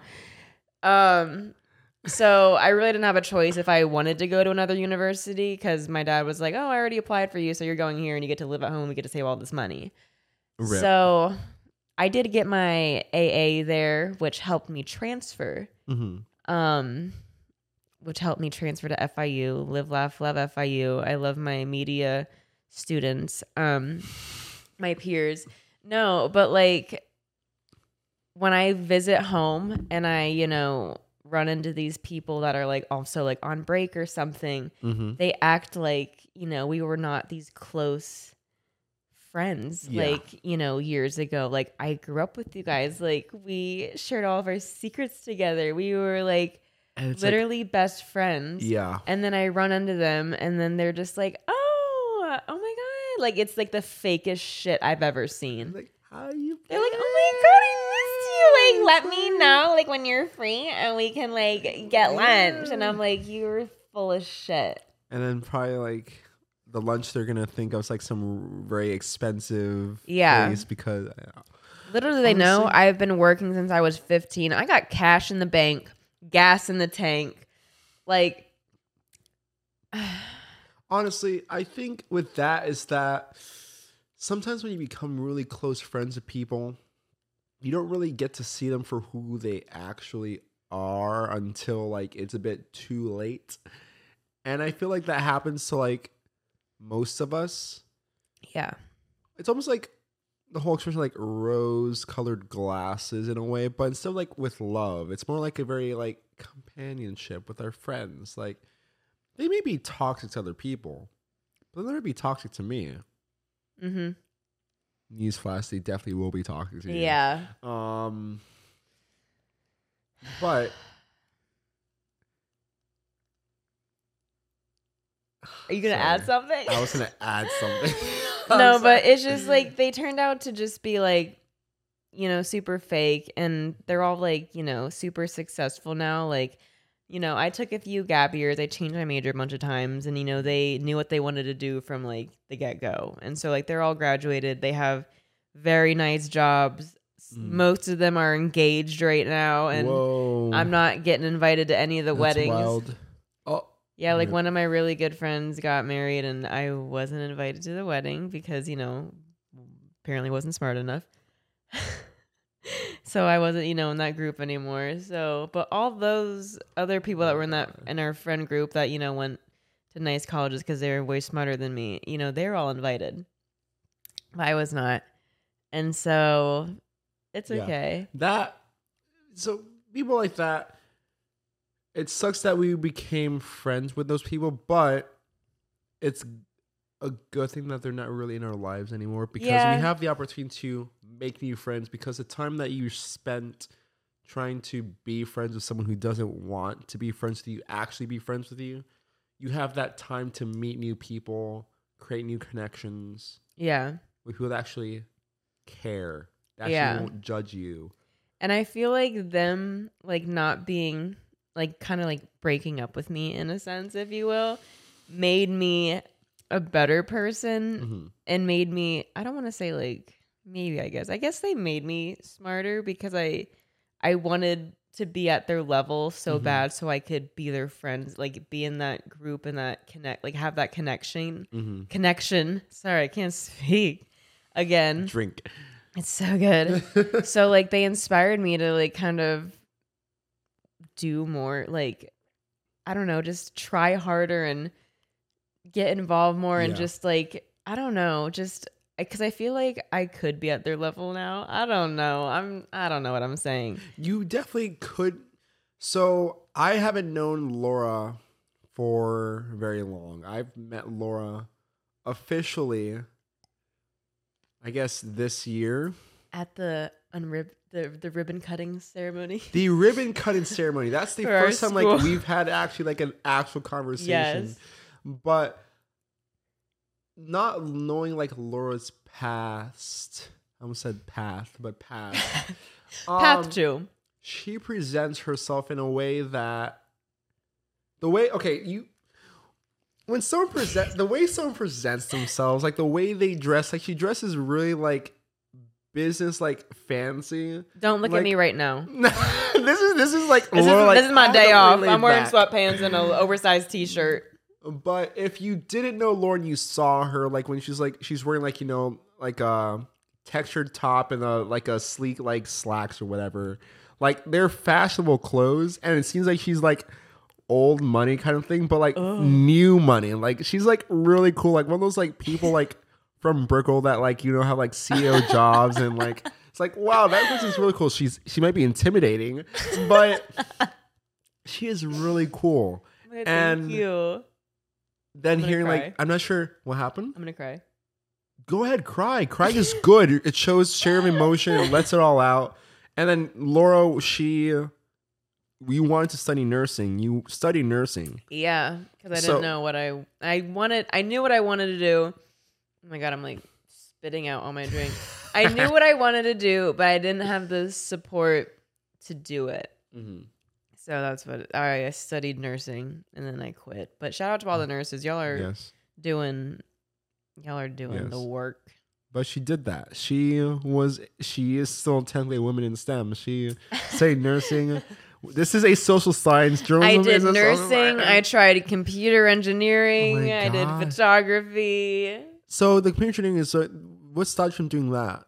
Um, so I really didn't have a choice if I wanted to go to another university because my dad was like, oh, I already applied for you. So you're going here and you get to live at home. We get to save all this money. Rip. So I did get my A A there, which helped me transfer. Mm-hmm. Um, which helped me transfer to F I U, live, laugh, love F I U. I love my media students, um, my peers. No, but like when I visit home and I, you know, run into these people that are like also like on break or something, mm-hmm. they act like, you know, we were not these close friends, yeah. like, you know, years ago. Like, I grew up with you guys. Like, we shared all of our secrets together. We were like literally like, best friends. Yeah. And then I run into them and then they're just like, oh, oh my God. Like, it's like the fakest shit I've ever seen. Like, how you They're like, oh my God, I missed you. Like, let me know, like, when you're free and we can, like, get lunch. And I'm like, you're full of shit. And then probably, like, the lunch they're going to think of is, like, some very expensive yeah. place because... Uh, Literally, they honestly, know I've been working since I was fifteen. I got cash in the bank, gas in the tank. Like... Honestly, I think with that is that sometimes when you become really close friends with people, you don't really get to see them for who they actually are until like it's a bit too late. And I feel like that happens to like most of us. Yeah. It's almost like the whole expression like rose colored glasses in a way, but instead of like with love, it's more like a very like companionship with our friends. Like, they may be toxic to other people, but they'll never be toxic to me. Mm-hmm. Newsflash, they definitely will be toxic to you. Yeah. Um. But. Are you going to add something? I was going to add something. No, but it's just like, they turned out to just be like, you know, super fake. And they're all like, you know, super successful now. Like, you know, I took a few gap years. I changed my major a bunch of times. And, you know, they knew what they wanted to do from, like, the get-go. And so, like, they're all graduated. They have very nice jobs. Mm. Most of them are engaged right now. And Whoa. I'm not getting invited to any of the That's weddings. Wild. Oh. Yeah, like, one of my really good friends got married. And I wasn't invited to the wedding because, you know, apparently wasn't smart enough. So I wasn't, you know, in that group anymore. So, but all those other people that were in that in our friend group that, you know, went to nice colleges because they were way smarter than me, you know, they were all invited. But I was not. And so it's okay. Yeah. That, so people like that, it sucks that we became friends with those people, but it's a good thing that they're not really in our lives anymore because yeah. we have the opportunity to make new friends because the time that you spent trying to be friends with someone who doesn't want to be friends with you, actually be friends with you, you have that time to meet new people, create new connections. Yeah. With people that actually care, that Yeah. she won't judge you. And I feel like them like not being like kind of like breaking up with me in a sense, if you will, made me a better person Mm-hmm. and made me, I don't want to say like maybe I guess. I guess they made me smarter because I I wanted to be at their level so Mhm. bad so I could be their friends, like be in that group and that connect, like have that connection. Mm-hmm. Connection. Sorry, I can't speak again. Drink. It's so good. So like they inspired me to like kind of do more, like I don't know, just try harder and get involved more and Yeah. just like I don't know, just because I feel like I could be at their level now. I don't know. I'm I don't know what I'm saying. You definitely could. So I haven't known Laura for very long. I've met Laura officially, I guess, this year. At the unrib the the ribbon cutting ceremony. The ribbon cutting ceremony. That's the For our first time school. like we've had actually like an actual conversation. Yes. But not knowing like Laura's past. I almost said path, but past. Path Um, two. She presents herself in a way that the way okay, you when someone present the way someone presents themselves, like the way they dress, like she dresses really like business, like fancy. Don't look like- at me right now. this is this is like This is, Laura, like, this is my all day the way off. laid I'm wearing back. sweatpants and an oversized t-shirt. But if you didn't know Lauren, you saw her like when she's like she's wearing like you know like a textured top and a like a sleek like slacks or whatever. Like they're fashionable clothes, and it seems like she's like old money kind of thing, but like Ugh. new money. Like she's like really cool, like one of those like people like from Brickell that like you know have like C E O jobs and like it's like wow that person's really cool. She's she might be intimidating, but she is really cool. Thank And- you. Then I'm gonna hearing cry. like I'm not sure what happened. I'm gonna cry. Go ahead, cry. Crying is good. It shows share of emotion. It lets it all out. And then Laura, she, you wanted to study nursing. You study nursing. Yeah, because I So- didn't know what I I wanted. I knew what I wanted to do. Oh my god, I'm like spitting out all my drink. I knew what I wanted to do, but I didn't have the support to do it. Mm-hmm. So that's what I, I studied nursing and then I quit. But shout out to all the nurses. Y'all are Yes, doing y'all are doing the Yes. work. but she did that. She was. She is still technically a woman in STEM. She studied nursing. This is a social science I journalism. did is a social nursing. science. I tried computer engineering. Oh my I did God. photography. So the computer training is. So what stopped you from doing that?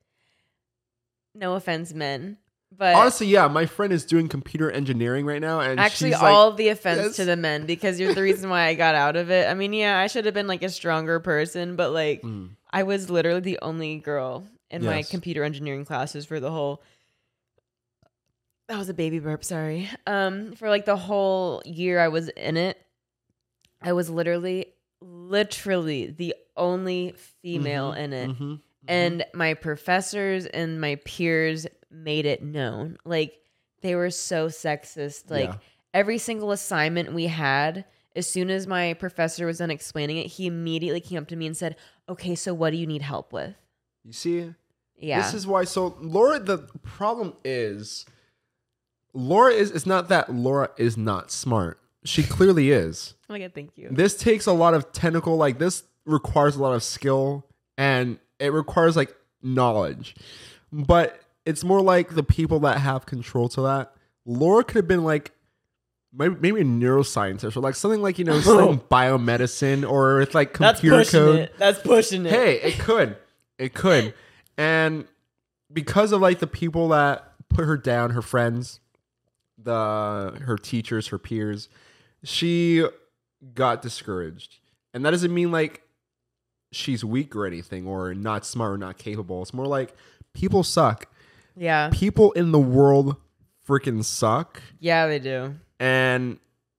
No offense, men. But Honestly, yeah, my friend is doing computer engineering right now, and actually, she's all like, of the offense yes. to the men because you're the reason why I got out of it. I mean, yeah, I should have been like a stronger person, but like Mm. I was literally the only girl in my Yes. computer engineering classes for the whole. That was a baby burp. Sorry. Um, for like the whole year I was in it, I was literally, literally the only female Mhm, in it. mhm, mhm. And my professors and my peers made it known. Like they were so sexist. Like Yeah. every single assignment we had, as soon as my professor was done explaining it, he immediately came up to me and said, "Okay, so what do you need help with?" You see, Yeah. this is why. So Laura, the problem is, Laura is. It's not that Laura is not smart. She clearly is. Oh my god, thank you. This takes a lot of technical. Like this requires a lot of skill, and it requires like knowledge. But it's more like the people that have control to that. Laura could have been like. Maybe maybe a neuroscientist or like something like you know something biomedicine or it's like That's computer pushing code. it. That's pushing it. Hey, it could. It could. And because of like the people that put her down, her friends, the her teachers, her peers, she got discouraged. And that doesn't mean like she's weak or anything or not smart or not capable. It's more like people suck. Yeah. People in the world freaking suck. Yeah, they do. And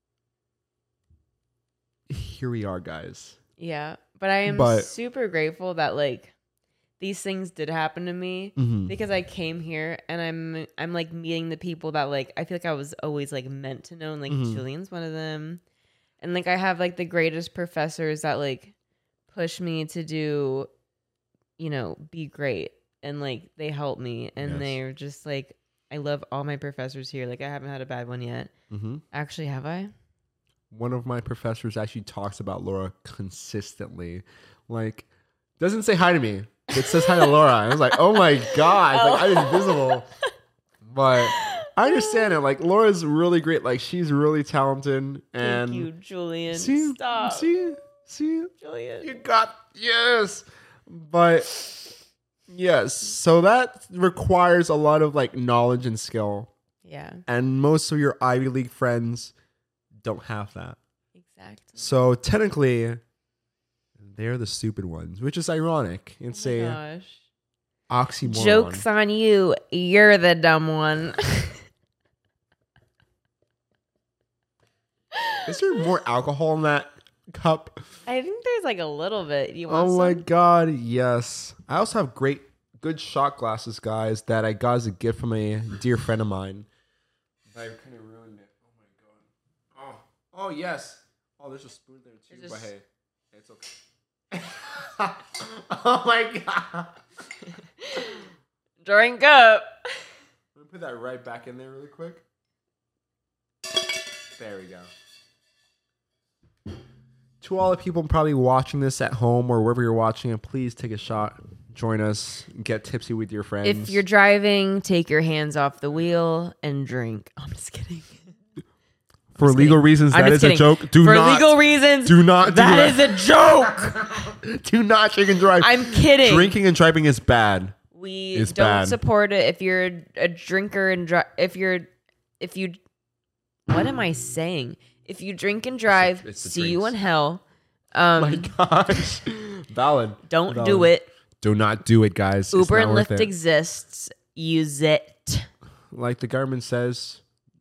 here we are, guys. Yeah. But I am But- super grateful that like these things did happen to me. Mm-hmm. Because I came here and I'm I'm like meeting the people that like I feel like I was always like meant to know, and like Mhm. Julian's one of them. And like I have like the greatest professors that like push me to do, you know, be great. and like they help me, and Yes. they're just like, I love all my professors here. Like I haven't had a bad one yet. Mm-hmm. Actually, have I? One of my professors actually talks about Laura consistently. Like, doesn't say hi to me. It says hi to Laura. And I was like, oh my God. Oh. Like, I'm invisible. But I understand it. Like, Laura's really great. Like, she's really talented. And Thank you, Julian. See, Stop. see, see, Julian. you got, yes. But, yes. So that requires a lot of, like, knowledge and skill. Yeah. And most of your Ivy League friends don't have that. Exactly. So technically, they're the stupid ones, which is ironic. It's Oh my a gosh. oxymoron. Joke's on you. You're the dumb one. Is there more alcohol in that cup? I think there's like a little bit. You want Oh my some? God, yes. I also have great, good shot glasses, guys, that I got as a gift from a dear friend of mine. I kind of ruined it. Oh my God. Oh, oh yes. Oh, there's a spoon there too, There's but just- hey, it's okay. Oh my God. Drink up. Let me put that right back in there really quick. There we go. To all the people probably watching this at home or wherever you're watching it, please take a shot. Join us. Get tipsy with your friends. If you're driving, take your hands off the wheel and drink. I'm just kidding. For just legal kidding. reasons, I'm that just is a kidding. joke. Do For not. legal reasons, do not do that that. is a joke. Do not drink and drive. I'm kidding. Drinking and driving is bad. We is don't bad. support it. If you're a drinker and dri- if you're, if you, what am I saying? If you drink and drive, it's the see you drinks. in hell. Um, My gosh. Valid. don't Valid. do it. Do not do it, guys. It's Uber not and worth Lyft it. exists. Use it. Like the government says,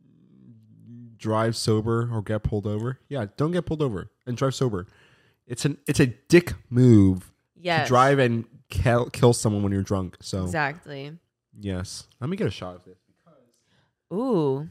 drive sober or get pulled over. Yeah, don't get pulled over and drive sober. It's an it's a dick move Yes. to drive and kill, kill someone when you're drunk. So Exactly. yes, let me get a shot of this. Ooh.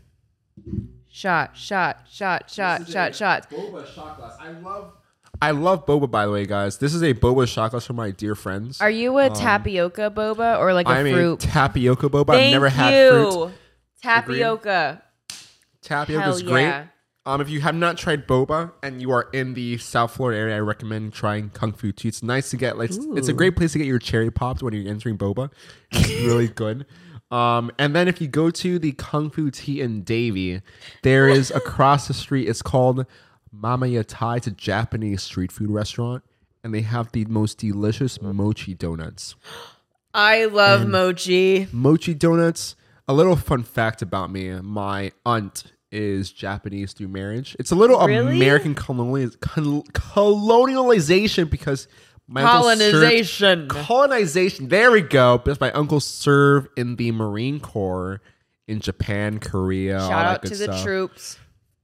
Shot, shot, shot, shot, shot, shot. Boba shot glass. I love. I love boba, by the way, guys. This is a boba shot glass from my dear friends. Are you a tapioca boba or like a I'm fruit? a tapioca boba. Thank I've never had you. fruit. Tapioca. Tapioca Hell is great. yeah. Um, if you have not tried boba and you are in the South Florida area, I recommend trying Kung Fu Tea. It's nice to get like it's, it's a Ooh. great place to get your cherry popped when you're entering boba. It's really good. Um, and then if you go to the Kung Fu Tea in Davie, there is across the street. It's called Mama Yatai. It's a Japanese street food restaurant, and they have the most delicious mochi donuts. I love And- mochi. Mochi donuts. A little fun fact about me: my aunt is Japanese through marriage. It's a little Really? American colonial, col- colonialization because my uncle served- Colonization. colonization. There we go. Because my uncle served in the Marine Corps in Japan, Korea. all Shout that out good to the stuff. troops.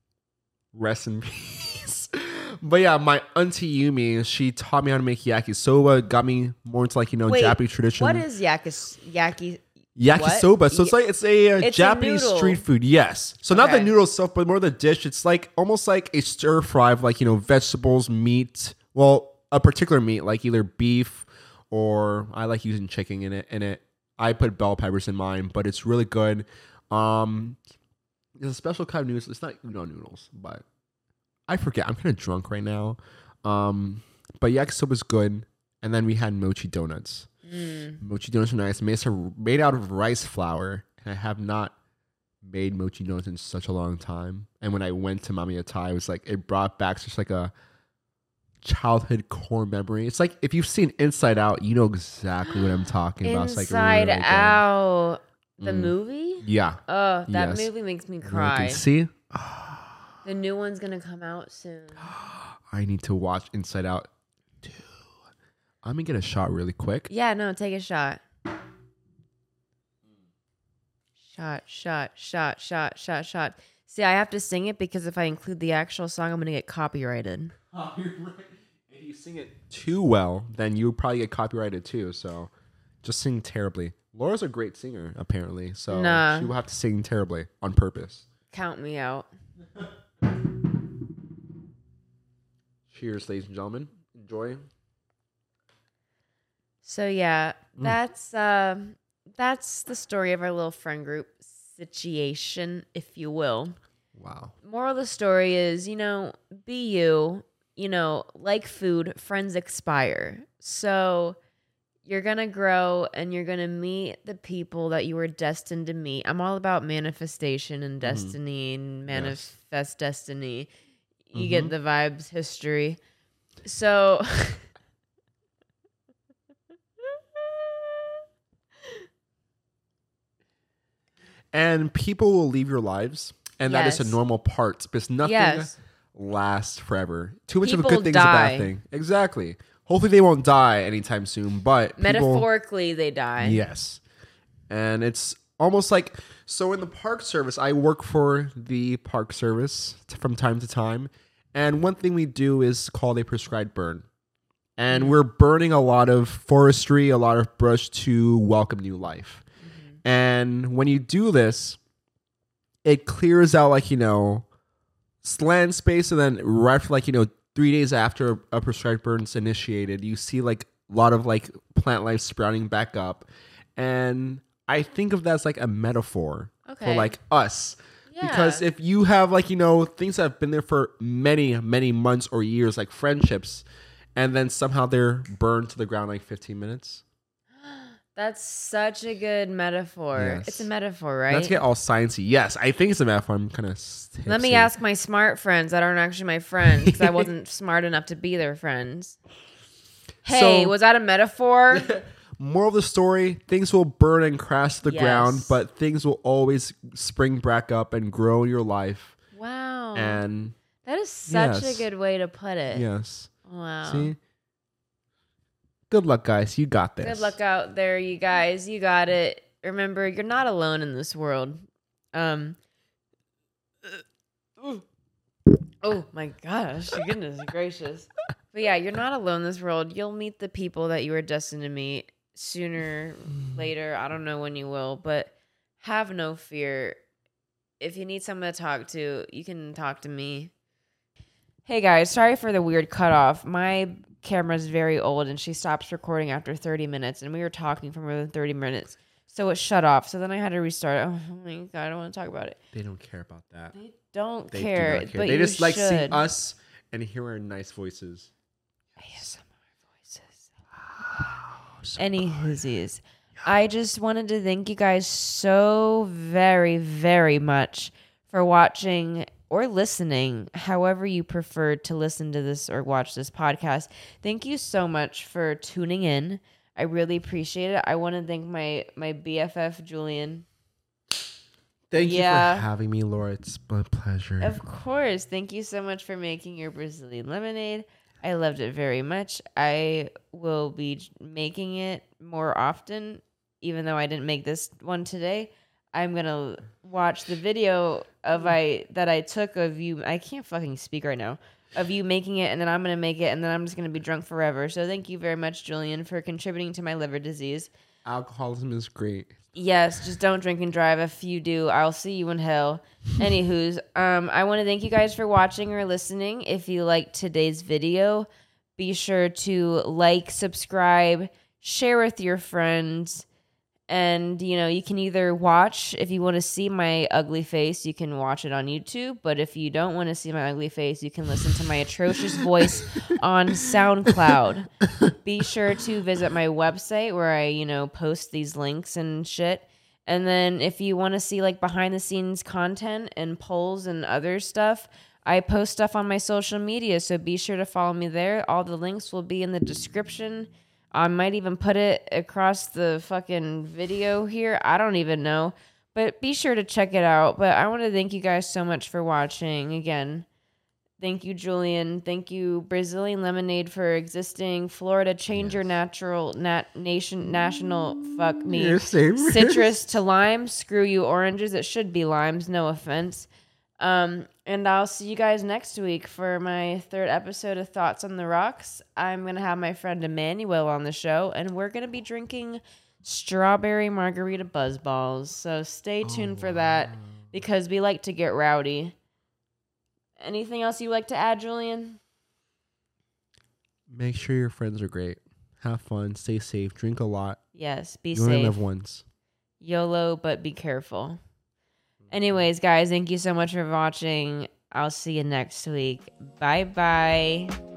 Rest in peace. But yeah, my auntie Yumi, she taught me how to make yakisoba. Got me more into like you know Wait, Japanese tradition. What is yakis, yaki? Yakisoba. So it's like it's a uh, It's a Japanese noodle. street food. Yes. So not the Okay. noodle itself, but more the dish. It's like almost like a stir fry of like you know vegetables, meat. Well, a particular meat like either beef or I like using chicken in it. In it, I put bell peppers in mine, but it's really good. Um, it's a special kind of noodles. It's not udon noodles, but I forget. I'm kind of drunk right now. Um, but yakisoba is good. And then we had mochi donuts. Mm. Mochi donuts are nice. Made, made out of rice flour. And I have not made mochi donuts in such a long time. And when I went to Mama Yatai, it was like, it brought back just like a childhood core memory. It's like, if you've seen Inside Out, you know exactly what I'm talking about. It's like Inside really good. Out. The Mm. movie? Yeah. Oh, that Yes. movie makes me You know, I cry. can see. The new one's gonna come out soon. I need to watch Inside Out too. I'm gonna get a shot really quick. Yeah, no, take a shot. Shot, shot, shot, shot, shot, shot. See, I have to sing it because if I include the actual song, I'm gonna get copyrighted. Oh, you're right. If you sing it too well, then you'll probably get copyrighted too. So just sing terribly. Laura's a great singer, apparently. So Nah. she will have to sing terribly on purpose. Count me out. Cheers, ladies and gentlemen. Enjoy. So yeah, that's um that's the story of our little friend group situation, if you will. Wow. Moral of the story is, you know, be you. You know, like food, friends expire. So you're going to grow and you're going to meet the people that you were destined to meet. I'm all about manifestation and destiny mm-hmm. and manifest yes. destiny. You mm-hmm. get the vibes, history. So and people will leave your lives, and yes. that is a normal part because nothing yes. lasts forever. Too much people of a good thing die. Is a bad thing. Exactly. Hopefully they won't die anytime soon, but metaphorically people, they die. Yes. And it's almost like, so in the park service, I work for the park service t- from time to time. And one thing we do is called a prescribed burn. And mm-hmm. we're burning a lot of forestry, a lot of brush to welcome new life. Mm-hmm. And when you do this, it clears out like, you know, land space, and then right after like, you know, three days after a prescribed burn's initiated, you see like a lot of like plant life sprouting back up. And I think of that as like a metaphor okay. for like us. Yeah. Because if you have like, you know, things that have been there for many, many months or years, like friendships, and then somehow they're burned to the ground like fifteen minutes. That's such a good metaphor. Yes. It's a metaphor, right? Let's get all sciencey. Yes, I think it's a metaphor. I'm kind of tipsy. Let me ask my smart friends that aren't actually my friends because I wasn't smart enough to be their friends. Hey, so, was that a metaphor? Moral of the story, things will burn and crash to the yes. ground, but things will always spring back up and grow in your life. Wow. And that is such yes. a good way to put it. Yes. Wow. See? Good luck, guys. You got this. Good luck out there, you guys. You got it. Remember, you're not alone in this world. Um. Oh my gosh! Goodness gracious! But yeah, you're not alone in this world. You'll meet the people that you were destined to meet sooner, later. I don't know when you will, but have no fear. If you need someone to talk to, you can talk to me. Hey guys, sorry for the weird cutoff. My camera's very old and she stops recording after thirty minutes, and we were talking for more than thirty minutes, so it shut off. So then I had to restart. Oh my god, I don't want to talk about it. They don't care about that. They don't they care, do care. But they just should. Like seeing us and hear our nice voices. A S M R voices. Oh, so Any hoosies. I just wanted to thank you guys so very, very much for watching or listening, however you prefer to listen to this or watch this podcast. Thank you so much for tuning in. I really appreciate it. I want to thank my, my B F F, Julian. Thank yeah. you for having me, Laura. It's my pleasure. Of course. Thank you so much for making your Brazilian lemonade. I loved it very much. I will be making it more often, even though I didn't make this one today. I'm going to watch the video of I that I took of you. I can't fucking speak right now. Of you making it, and then I'm going to make it, and then I'm just going to be drunk forever. So thank you very much, Julian, for contributing to my liver disease. Alcoholism is great. Yes, just don't drink and drive. If you do, I'll see you in hell. Anywho's, um, I want to thank you guys for watching or listening. If you liked today's video, be sure to like, subscribe, share with your friends. And, you know, you can either watch, if you want to see my ugly face, you can watch it on YouTube. But if you don't want to see my ugly face, you can listen to my atrocious voice on SoundCloud. Be sure to visit my website where I, you know, post these links and shit. And then if you want to see, like, behind-the-scenes content and polls and other stuff, I post stuff on my social media. So be sure to follow me there. All the links will be in the description. I might even put it across the fucking video here. I don't even know. But be sure to check it out. But I want to thank you guys so much for watching. Again, thank you, Julian. Thank you, Brazilian Lemonade, for existing. Florida, change yes. your natural nat nation national fuck me citrus to lime. Screw you, oranges. It should be limes. No offense. Um, and I'll see you guys next week for my third episode of Thoughts on the Rocks. I'm going to have my friend Emmanuel on the show, and we're going to be drinking strawberry margarita buzzballs. So stay tuned oh, for that wow. because we like to get rowdy. Anything else you like to add, Julian? Make sure your friends are great. Have fun. Stay safe. Drink a lot. Yes, be You safe. only live once. YOLO, but be careful. Anyways, guys, thank you so much for watching. I'll see you next week. Bye bye.